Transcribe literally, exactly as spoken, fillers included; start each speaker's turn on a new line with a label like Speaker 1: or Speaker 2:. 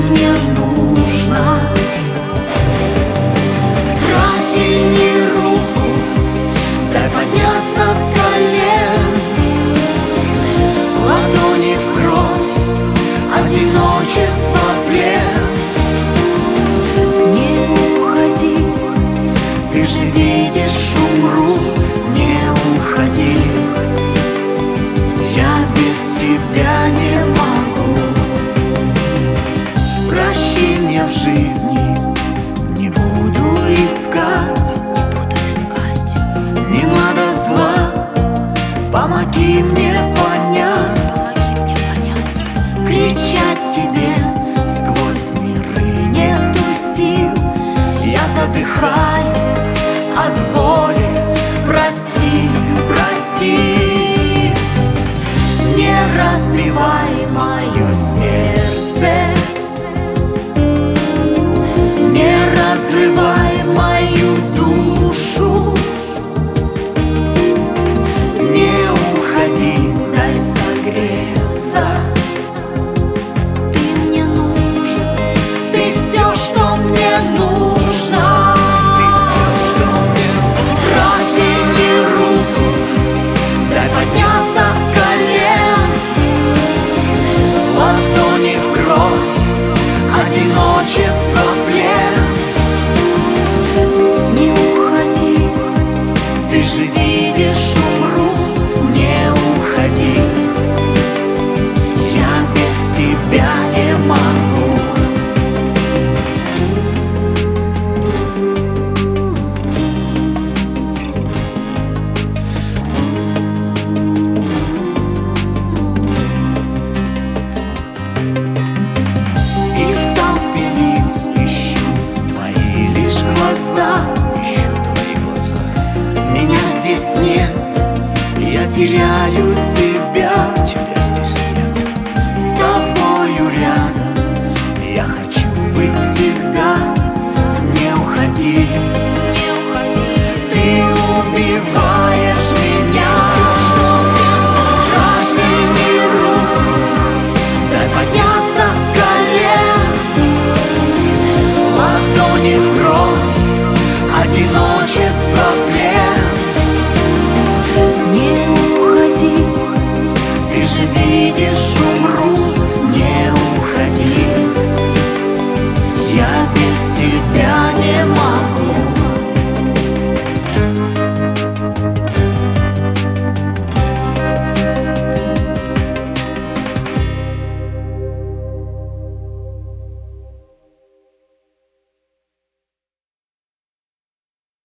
Speaker 1: мне нужно. Протяни руку, дай подняться с колен. Ладони в кровь, одиночество, плен. Не уходи, ты же видишь, умру. Не уходи, я без тебя не могу. Прощения в жизни не буду искать. Не надо зла, помоги мне понять. Кричать тебе сквозь миры нету сил. Я задыхаюсь от боли. Прости, прости. Не разбивай мое сердце, не разрывай